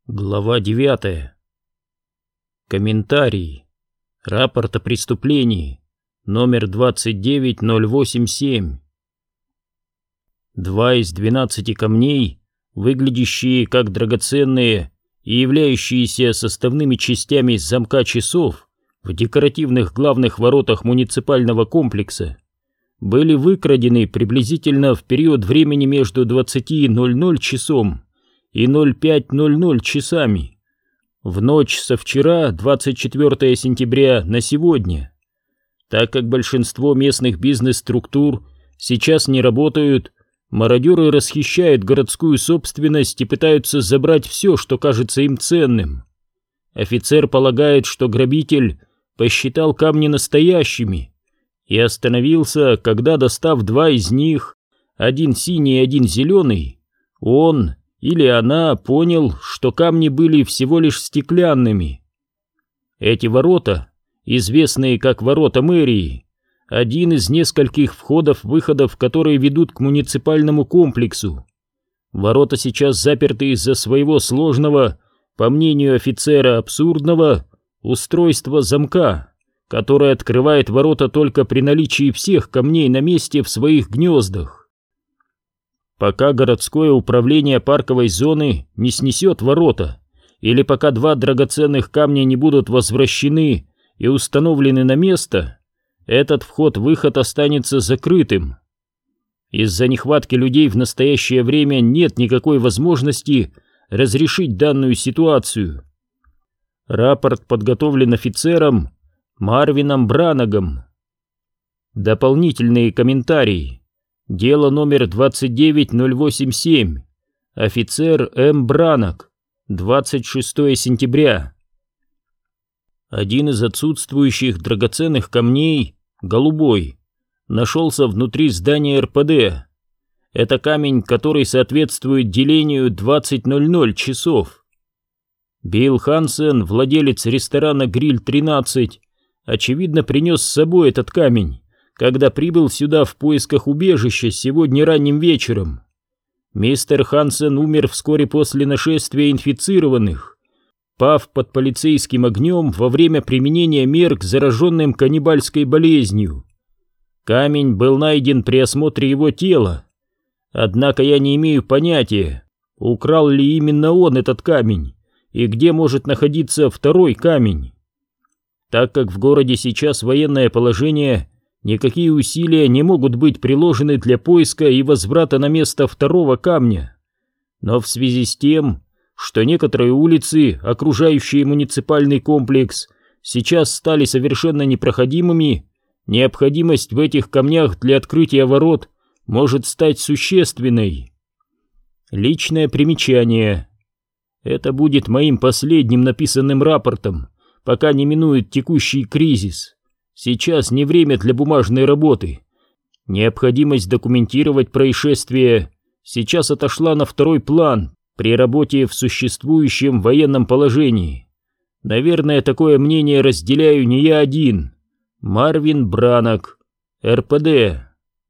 Глава 9. Комментарий. Рапорт о преступлении. Номер 29087. 2 из 12 камней, выглядящие как драгоценные и являющиеся составными частями замка часов в декоративных главных воротах муниципального комплекса, были выкрадены приблизительно в период времени между 20:00 часом и 05:00 часами, в ночь со вчера, 24 сентября, на сегодня. Так как большинство местных бизнес-структур сейчас не работают, мародеры расхищают городскую собственность и пытаются забрать все, что кажется им ценным. Офицер полагает, что грабитель посчитал камни настоящими и остановился, когда, достав 2 из них, один синий и один зеленый, он или она понял, что камни были всего лишь стеклянными. Эти ворота, известные как ворота мэрии, один из нескольких входов-выходов, которые ведут к муниципальному комплексу. Ворота сейчас заперты из-за своего сложного, по мнению офицера, абсурдного устройства замка, которое открывает ворота только при наличии всех камней на месте в своих гнездах. Пока городское управление парковой зоны не снесет ворота, или пока 2 драгоценных камня не будут возвращены и установлены на место, этот вход-выход останется закрытым. Из-за нехватки людей в настоящее время нет никакой возможности разрешить данную ситуацию. Рапорт подготовлен офицером Марвином Бранагом. Дополнительные комментарии. Дело номер 29087. Офицер М. Бранаг. 26 сентября. Один из отсутствующих драгоценных камней, голубой, нашелся внутри здания РПД. Это камень, который соответствует делению 20:00 часов. Билл Хансен, владелец ресторана «Гриль-13», очевидно, принес с собой этот камень, когда прибыл сюда в поисках убежища сегодня ранним вечером. Мистер Хансен умер вскоре после нашествия инфицированных, пав под полицейским огнем во время применения мер к зараженным каннибальской болезнью. Камень был найден при осмотре его тела. Однако я не имею понятия, украл ли именно он этот камень и где может находиться второй камень. Так как в городе сейчас военное положение, никакие усилия не могут быть приложены для поиска и возврата на место второго камня. Но в связи с тем, что некоторые улицы, окружающие муниципальный комплекс, сейчас стали совершенно непроходимыми, необходимость в этих камнях для открытия ворот может стать существенной. Личное примечание. Это будет моим последним написанным рапортом, пока не минует текущий кризис. Сейчас не время для бумажной работы. Необходимость документировать происшествие сейчас отошла на второй план при работе в существующем военном положении. Наверное, такое мнение разделяю не я один. Марвин Бранаг, РПД.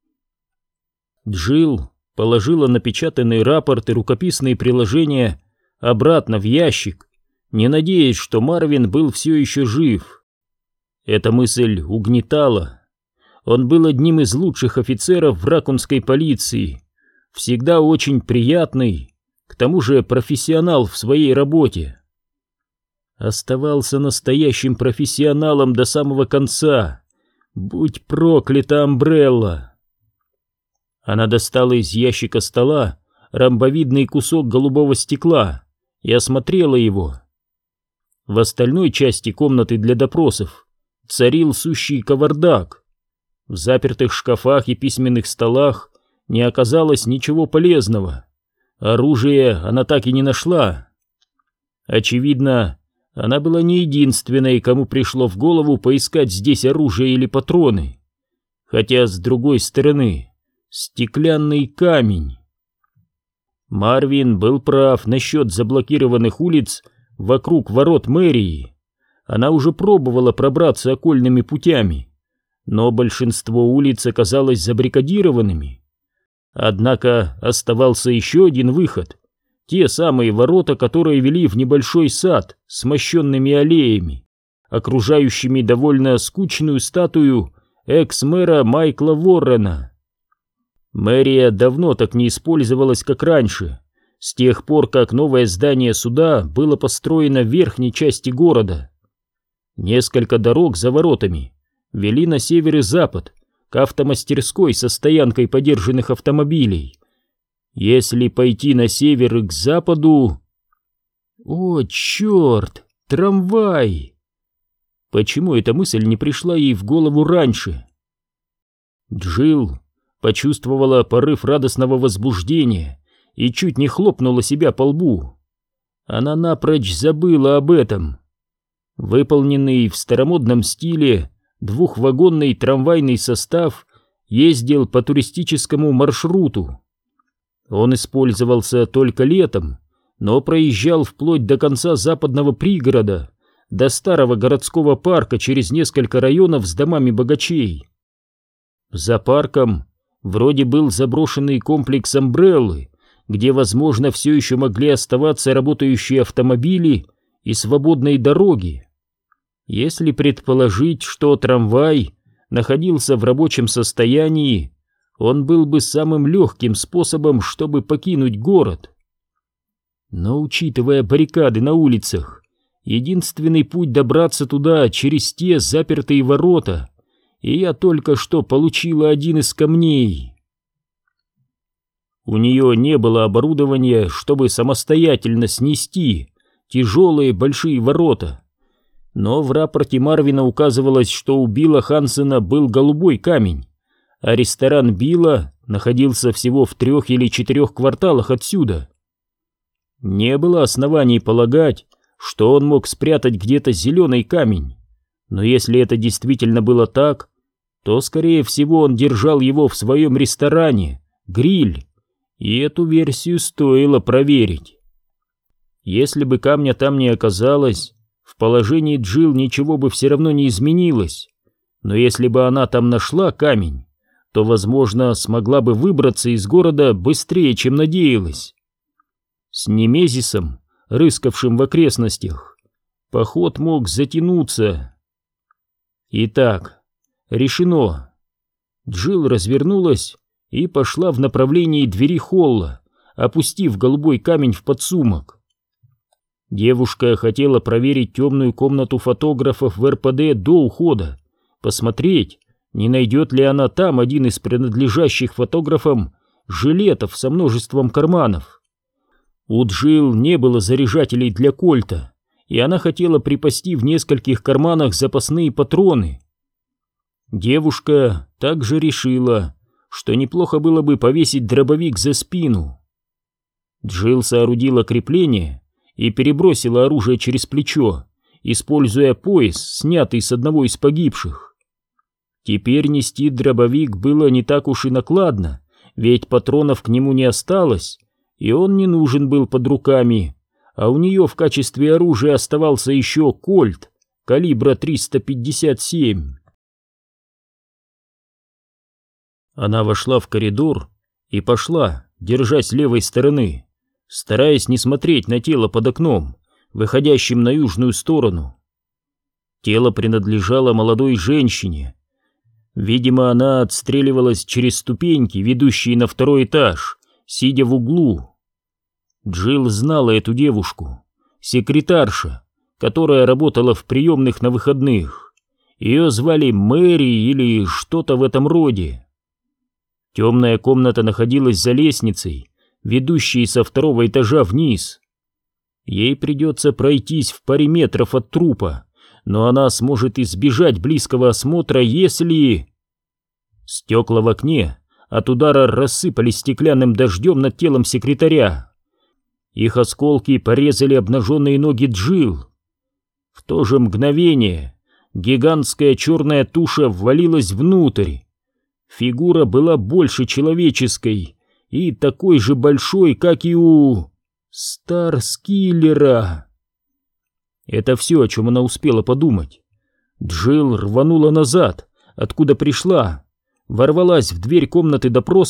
Джилл положила напечатанный рапорт и рукописные приложения обратно в ящик, не надеясь, что Марвин был все еще жив. Эта мысль угнетала. Он был одним из лучших офицеров в ракунской полиции, всегда очень приятный, к тому же профессионал в своей работе. Оставался настоящим профессионалом до самого конца. Будь проклята Амбрелла! Она достала из ящика стола ромбовидный кусок голубого стекла и осмотрела его. В остальной части комнаты для допросов царил сущий кавардак. В запертых шкафах и письменных столах не оказалось ничего полезного. Оружие она так и не нашла. Очевидно, она была не единственной, кому пришло в голову поискать здесь оружие или патроны. Хотя, с другой стороны, стеклянный камень. Марвин был прав насчет заблокированных улиц вокруг ворот мэрии. Она уже пробовала пробраться окольными путями, но большинство улиц оказалось забаррикадированными. Однако оставался еще один выход, те самые ворота, которые вели в небольшой сад с мощенными аллеями, окружающими довольно скучную статую экс-мэра Майкла Воррена. Мэрия давно так не использовалась, как раньше, с тех пор, как новое здание суда было построено в верхней части города. Несколько дорог за воротами вели на север и запад, к автомастерской со стоянкой подержанных автомобилей. Если пойти на север и к западу... О, черт! Трамвай! Почему эта мысль не пришла ей в голову раньше? Джилл почувствовала порыв радостного возбуждения и чуть не хлопнула себя по лбу. Она напрочь забыла об этом. Выполненный в старомодном стиле двухвагонный трамвайный состав ездил по туристическому маршруту. Он использовался только летом, но проезжал вплоть до конца западного пригорода, до старого городского парка через несколько районов с домами богачей. За парком вроде был заброшенный комплекс Амбреллы, где, возможно, все еще могли оставаться работающие автомобили и свободные дороги. Если предположить, что трамвай находился в рабочем состоянии, он был бы самым легким способом, чтобы покинуть город. Но, учитывая баррикады на улицах, единственный путь добраться туда через те запертые ворота, и я только что получила один из камней. У нее не было оборудования, чтобы самостоятельно снести тяжелые большие ворота, но в рапорте Марвина указывалось, что у Билла Хансена был голубой камень, а ресторан Билла находился всего в 3 или 4 кварталах отсюда. Не было оснований полагать, что он мог спрятать где-то зеленый камень, но если это действительно было так, то, скорее всего, он держал его в своем ресторане, гриль, и эту версию стоило проверить. Если бы камня там не оказалось, в положении Джилл ничего бы все равно не изменилось, но если бы она там нашла камень, то, возможно, смогла бы выбраться из города быстрее, чем надеялась. С Немезисом, рыскавшим в окрестностях, поход мог затянуться. Итак, решено. Джилл развернулась и пошла в направлении двери холла, опустив голубой камень в подсумок. Девушка хотела проверить темную комнату фотографов в РПД до ухода, посмотреть, не найдет ли она там один из принадлежащих фотографам жилетов со множеством карманов. У Джилл не было заряжателей для кольта, и она хотела припасти в нескольких карманах запасные патроны. Девушка также решила, что неплохо было бы повесить дробовик за спину. Джилл соорудила крепление и перебросила оружие через плечо, используя пояс, снятый с одного из погибших. Теперь нести дробовик было не так уж и накладно, ведь патронов к нему не осталось, и он не нужен был под руками, а у нее в качестве оружия оставался еще кольт калибра 357. Она вошла в коридор и пошла, держась левой стороны, стараясь не смотреть на тело под окном, выходящим на южную сторону. Тело принадлежало молодой женщине. Видимо, она отстреливалась через ступеньки, ведущие на 2-й этаж, сидя в углу. Джилл знала эту девушку, секретарша, которая работала в приемных на выходных. Ее звали Мэри или что-то в этом роде. Темная комната находилась за лестницей, ведущей со 2-го этажа вниз. Ей придется пройтись в паре метров от трупа, но она сможет избежать близкого осмотра, если... Стекла в окне от удара рассыпались стеклянным дождем над телом секретаря. Их осколки порезали обнаженные ноги Джилл. В то же мгновение гигантская черная туша ввалилась внутрь. Фигура была больше человеческой и такой же большой, как и у Старскиллера. Это все, о чем она успела подумать. Джилл рванула назад, откуда пришла, ворвалась в дверь комнаты допросов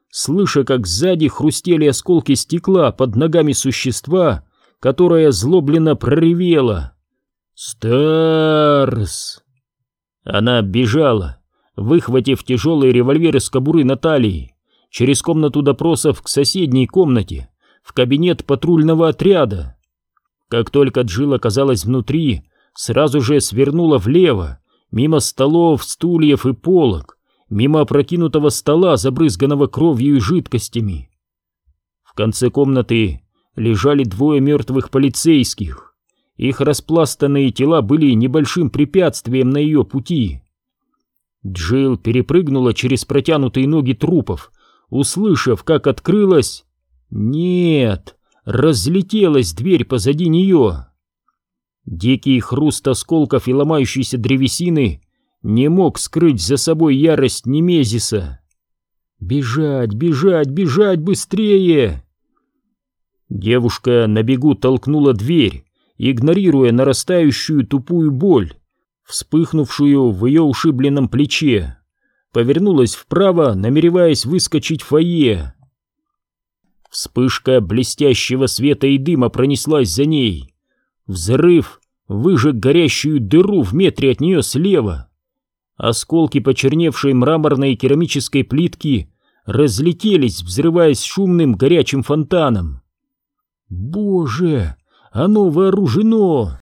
слыша, как сзади хрустели осколки стекла под ногами существа, которое озлобленно проревело: «Старс!». Она бежала, выхватив тяжелый револьвер из кобуры на талии, через комнату допросов к соседней комнате, в кабинет патрульного отряда. Как только Джилл оказалась внутри, сразу же свернула влево, мимо столов, стульев и полок, мимо опрокинутого стола, забрызганного кровью и жидкостями. В конце комнаты лежали двое мертвых полицейских. Их распластанные тела были небольшим препятствием на ее пути. Джилл перепрыгнула через протянутые ноги трупов, услышав, как открылась... Нет, разлетелась дверь позади нее. Дикий хруст осколков и ломающейся древесины не мог скрыть за собой ярость Немезиса. «Бежать, бежать, бежать быстрее!» Девушка на бегу толкнула дверь, игнорируя нарастающую тупую боль, вспыхнувшую в ее ушибленном плече. Повернулась вправо, намереваясь выскочить в фойе. Вспышка блестящего света и дыма пронеслась за ней. Взрыв выжег горящую дыру в метре от нее слева. Осколки почерневшей мраморной и керамической плитки разлетелись, взрываясь шумным горячим фонтаном. «Боже, оно вооружено!»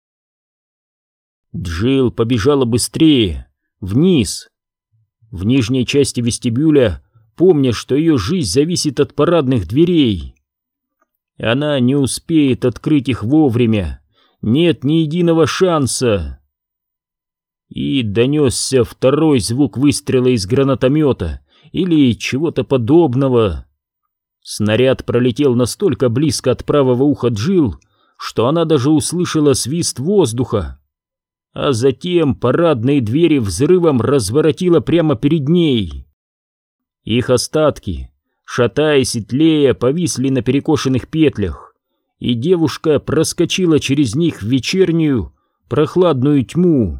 Джилл побежала быстрее, вниз. В нижней части вестибюля, помня, что ее жизнь зависит от парадных дверей. Она не успеет открыть их вовремя. Нет ни единого шанса. И донесся второй звук выстрела из гранатомета или чего-то подобного. Снаряд пролетел настолько близко от правого уха Джилл, что она даже услышала свист воздуха. А затем парадные двери взрывом разворотило прямо перед ней. Их остатки, шатаясь и тлея, повисли на перекошенных петлях, и девушка проскочила через них в вечернюю, прохладную тьму.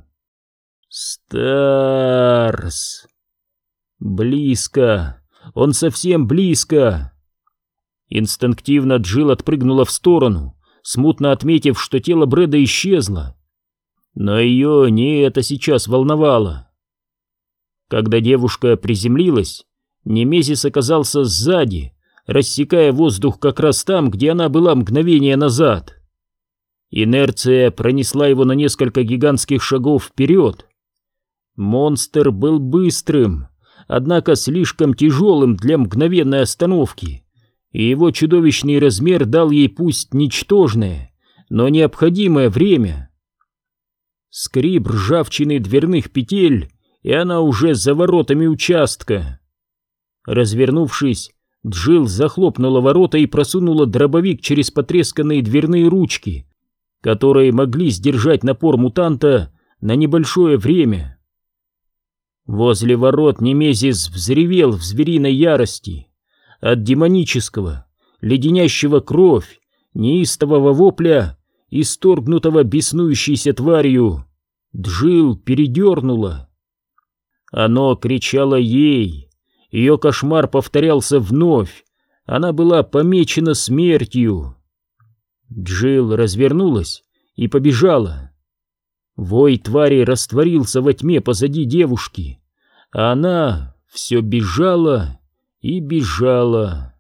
Старс! Близко! Он совсем близко! Инстинктивно Джилл отпрыгнула в сторону, смутно отметив, что тело Брэда исчезло. Но ее не это сейчас волновало. Когда девушка приземлилась, Немезис оказался сзади, рассекая воздух как раз там, где она была мгновение назад. Инерция пронесла его на несколько гигантских шагов вперед. Монстр был быстрым, однако слишком тяжелым для мгновенной остановки, и его чудовищный размер дал ей пусть ничтожное, но необходимое время. Скрип ржавчины дверных петель, и она уже за воротами участка. Развернувшись, Джилл захлопнула ворота и просунула дробовик через потресканные дверные ручки, которые могли сдержать напор мутанта на небольшое время. Возле ворот Немезис взревел в звериной ярости. От демонического, леденящего кровь, неистового вопля, исторгнутого беснующейся тварью, Джилл передернула. Оно кричало ей. Ее кошмар повторялся вновь. Она была помечена смертью. Джилл развернулась и побежала. Вой твари растворился во тьме позади девушки, а она все бежала и бежала.